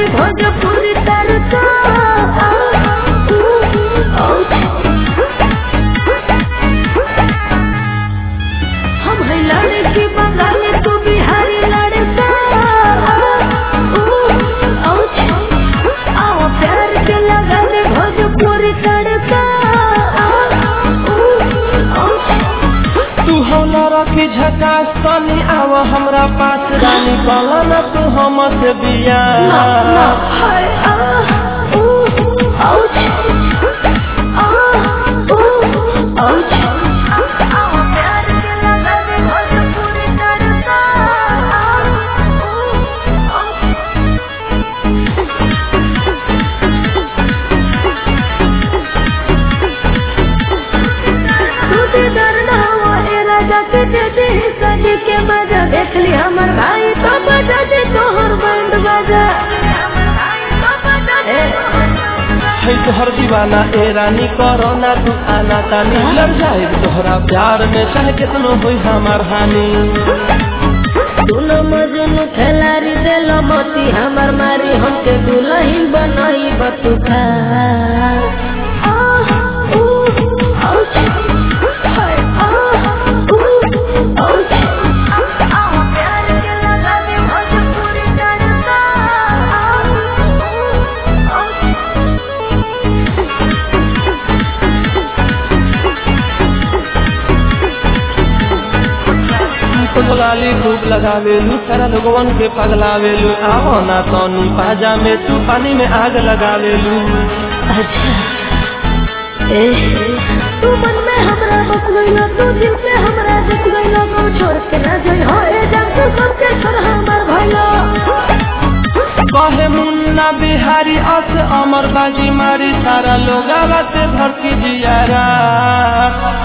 लगाने भोजपुरी तड़का हम है लड़की बंगाली तू बिहारी लड़का आओ प्यार के लगाने भोजपुरी तड़का तू हौला रखी झकास तनी आव हमरा पास रानी कला न तू हमसे बिया सजी के मजा देख ली हमर भाई तो बजा दे तोहर बैंड बजा है तोहर दीवाना ए रानी करो ना तू आना तानी लड़ जाए तोहरा प्यार में चाहे कितनो होई हमार हानि दुनो मजनू खिलाड़ी देलो मोती हमर मारी हमके दुल्हन बनाई बतुखा लाली खूब लगावेलू सारा लोगवन के पगलावेलू आओ ना तोनी पाजा में तू पानी में आग लगावेलू अच्छा तू मन में हमरा बस गइला तू दिल में हमरा जस गइला तू छोड़ के ना जाई हो ए जब तू सबके छोड़ हमर भइला कहे मुन्ना बिहारी अस अमर बाजी मारी सारा लोग आवाज भड़की जियारा